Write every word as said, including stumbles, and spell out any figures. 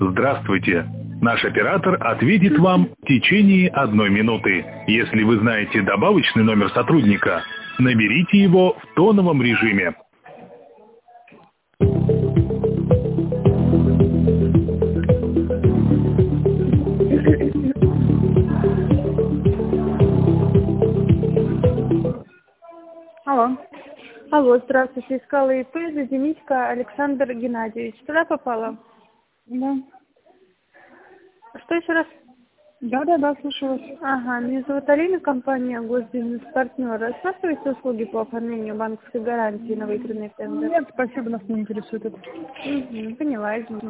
Здравствуйте. Наш оператор ответит вам в течение одной минуты. Если вы знаете добавочный номер сотрудника, наберите его в тоновом режиме. Алло. Алло, здравствуйте. Искала ИП Заденитько Александр Геннадьевич. Туда попала? Да. Что еще раз? Да, да, да, слушаю вас. Ага, меня зовут Алина, компания Госбизнес-партнер. Рассматриваете услуги по оформлению банковской гарантии на выигранный тендер? Нет, спасибо, нас не интересует это. Угу, поняла, извините.